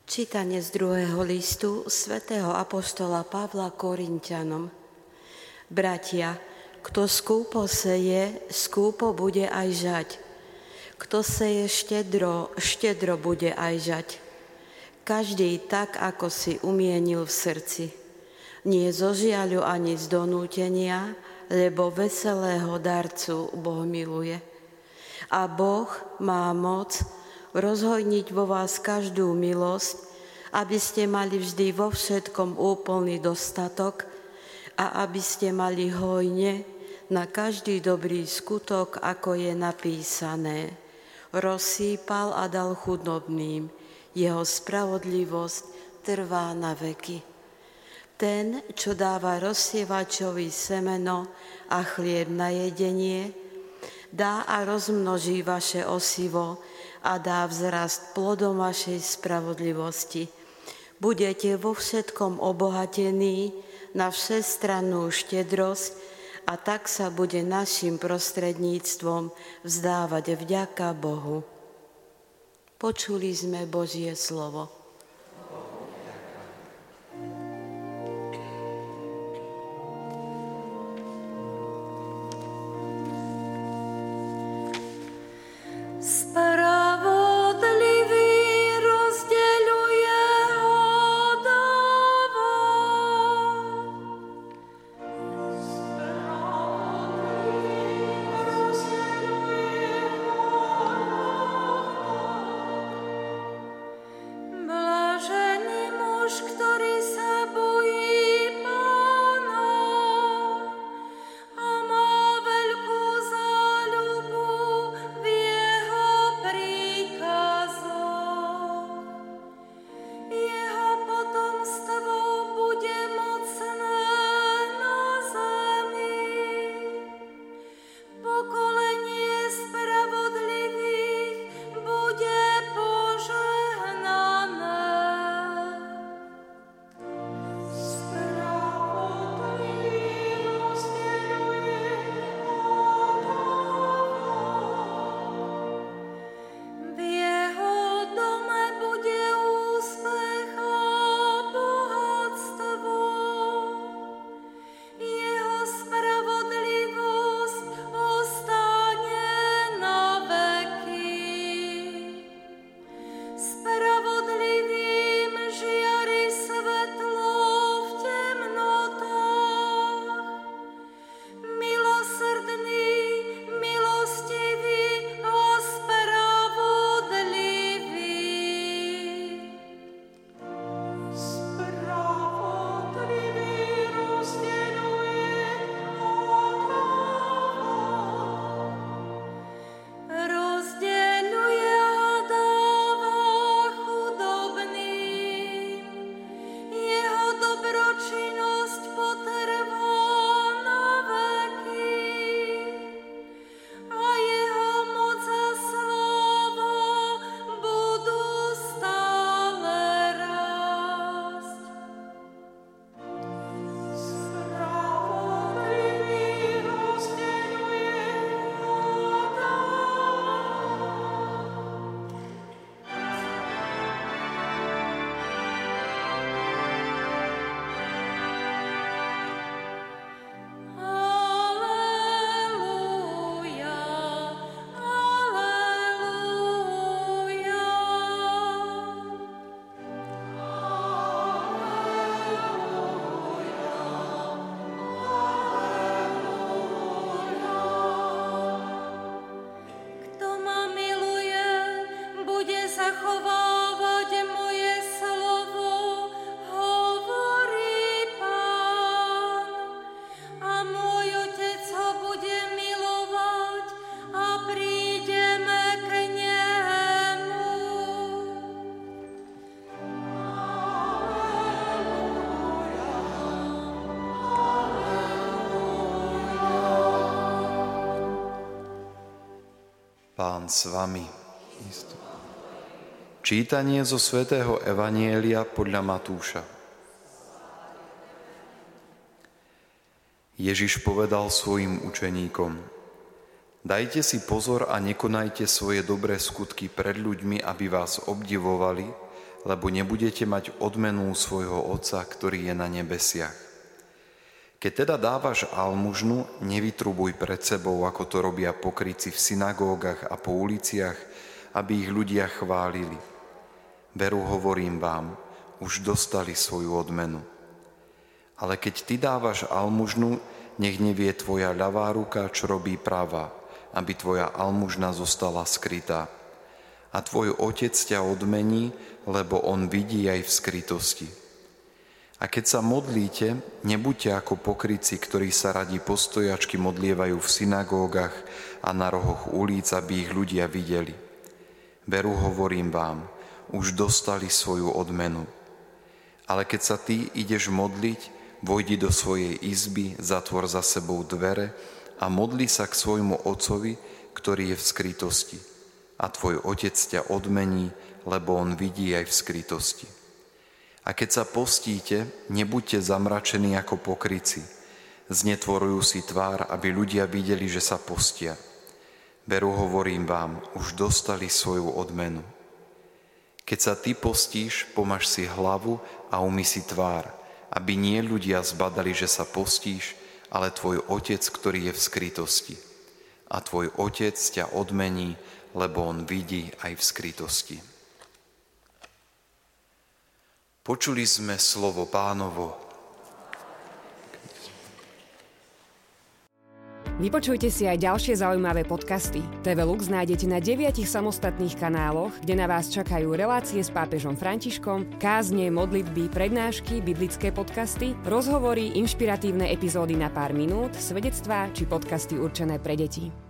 Čítanie z 2. listu svätého apoštola Pavla Korinťanom. Bratia, kto skúpo seje, skúpo bude aj žať. Kto seje štedro, štedro bude aj žať. Každý tak, ako si umienil v srdci. Nie zo žiaľu ani z donútenia, lebo veselého darcu Boh miluje. A Boh má moc rozhojniť vo vás každú milosť, aby ste mali vždy vo všetkom úplný dostatok a aby ste mali hojne na každý dobrý skutok, ako je napísané. Rozsýpal a dal chudobným, jeho spravodlivosť trvá na veky. Ten, čo dáva rozsievačovi semeno a chlieb na jedenie, dá a rozmnoží vaše osivo a dá vzrast plodom vašej spravodlivosti. Budete vo všetkom obohatení na všestrannú štedrosť a tak sa bude našim prostredníctvom vzdávať vďaka Bohu. Počuli sme Božie slovo. Pán s vami. Čítanie zo svätého Evanjelia podľa Matúša. Ježiš povedal svojim učeníkom: Dajte si pozor a nekonajte svoje dobré skutky pred ľuďmi, aby vás obdivovali, lebo nebudete mať odmenu svojho Otca, ktorý je na nebesiach. Keď teda dávaš almužnu, nevytrubuj pred sebou, ako to robia pokrytci v synagógach a po uliciach, aby ich ľudia chválili. Veru, hovorím vám, už dostali svoju odmenu. Ale keď ty dávaš almužnu, nech nevie tvoja ľavá ruka, čo robí pravá, aby tvoja almužna zostala skrytá. A tvoj Otec ťa odmení, lebo on vidí aj v skrytosti. A keď sa modlíte, nebuďte ako pokrytci, ktorí sa radi postojačky modlievajú v synagógach a na rohoch ulic, aby ich ľudia videli. Veru, hovorím vám, už dostali svoju odmenu. Ale keď sa ty ideš modliť, vojdi do svojej izby, zatvor za sebou dvere a modli sa k svojmu Otcovi, ktorý je v skrytosti. A tvoj Otec ťa odmení, lebo on vidí aj v skrytosti. A keď sa postíte, nebuďte zamračení ako pokrytci. Znetvorujú si tvár, aby ľudia videli, že sa postia. Veru, hovorím vám, už dostali svoju odmenu. Keď sa ty postíš, pomaž si hlavu a umyj si tvár, aby nie ľudia zbadali, že sa postíš, ale tvoj Otec, ktorý je v skrytosti. A tvoj Otec ťa odmení, lebo on vidí aj v skrytosti. Počuli sme slovo Pánovo. Vypočujte si aj ďalšie zaujímavé podcasty. TV Lux nájdete na 9 samostatných kanáloch, kde na vás čakajú relácie s pápežom Františkom, kázne, modlitby, prednášky, biblické podcasty, rozhovory, inšpiratívne epizódy na pár minút, svedectvá či podcasty určené pre deti.